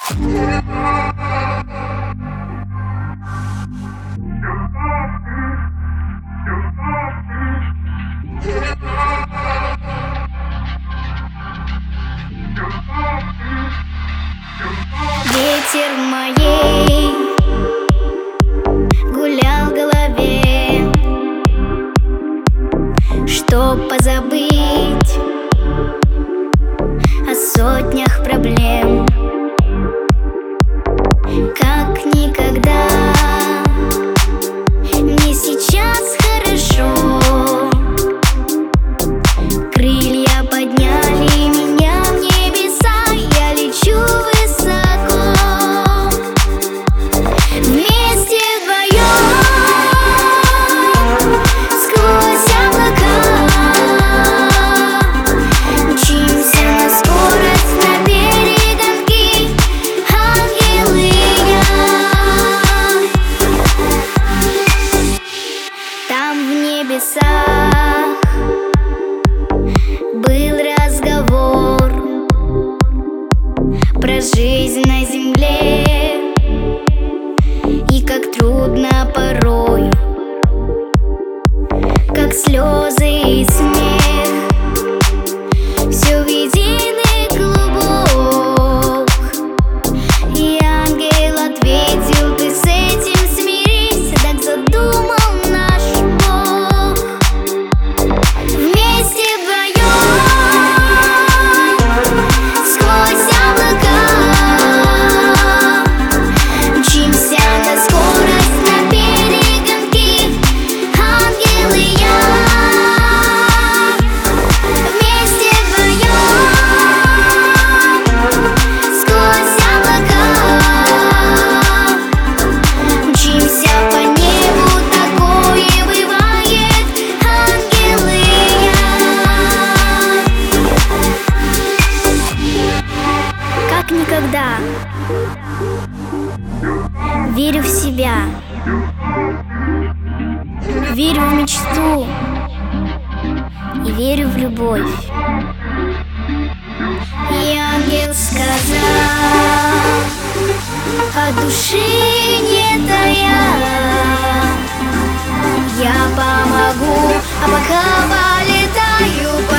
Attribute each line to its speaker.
Speaker 1: Ветер в моей гулял в голове, чтоб позабыть о сотнях проблем. Как никогда мне сейчас хорошо. Крылья подняли меня в небеса, я лечу высоко. Вместе вдвоем сквозь облака мчимся на скорость, на перегонки, ангелы и я. Там в небесах был разговор про жизнь на земле, и как трудно порой, как слезы и смех, все в единый клубок. И ангел ответил: ты с этим смирись, так задумал наш Бог. Вместе вдвоем сквозь облака мчимся на скорость, на перегонки, ангелы и я. Вместе вдвоем сквозь облака мчимся по небу, такое бывает, ангелы и я. Как никогда верю в себя, верю в мечту и верю в любовь. И ангел сказал, от души не тая, я помогу, а пока полетаю по